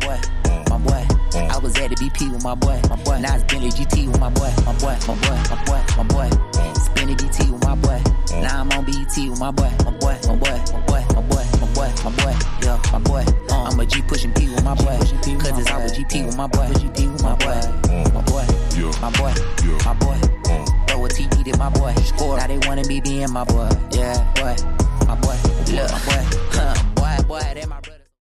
boy. I was at the BP with my boy. Now it's Bentley GT with my boy. Spinning BT with my boy. Now I'm on BET with my boy. Yeah, my boy. I'm a G pushing P with my boy. Cause it's always GP with my boy. My boy. Throw a TD to my boy. Now they wanna be being my boy. Yeah, boy. My boy. Look, my boy. Boy, that my